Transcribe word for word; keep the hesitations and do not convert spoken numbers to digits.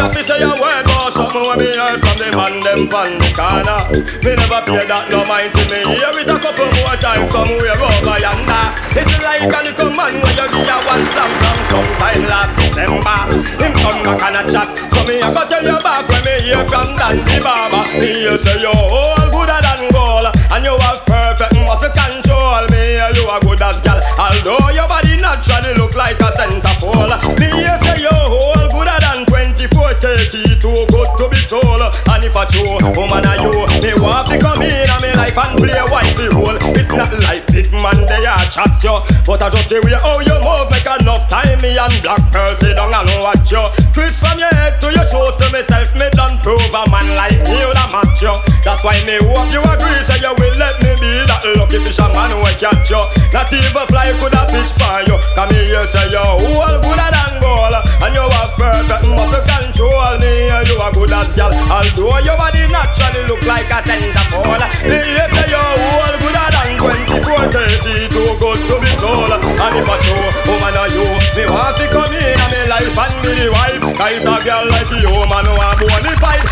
have to say a word about something when me heard from the man them pan the corner. Me never pay that no mind to me. Hear it a couple more times somewhere over yonder. It's like a little man when you give a one song from sometime last December. Him come back and a chat, so me a go tell you back when me hear from Dancy Baba. Me hear say you all gooder than gold, and you have perfect muscle control. Me hear you a good as gal, although your body naturally look like a centerfold. Me hear say you all gooder than twenty-four, thirty, too good to be sold. And if I true woman are you, me want to come in and me life and play a wifey role. It's not like big man they a chat you, but I just the way how you move make enough time. Me and Black Pearl sit down and watch you. Twist from your head to your shoes to myself, me done prove a man like me would a match you. That's why me hope you agree, so you will let me be that lucky fisherman who catch you. Not even fly could a fish for you. Come here say you all gooder than gold, and you have perfect muscle control. Me you are good as gal, although your body naturally look like a centerfold. Me here say you all gooder than twenty-four, thirty, too good to be sold. And if I true woman are you, me want to come in and me life and me the wife. Cause a girl like you man who a bonafide,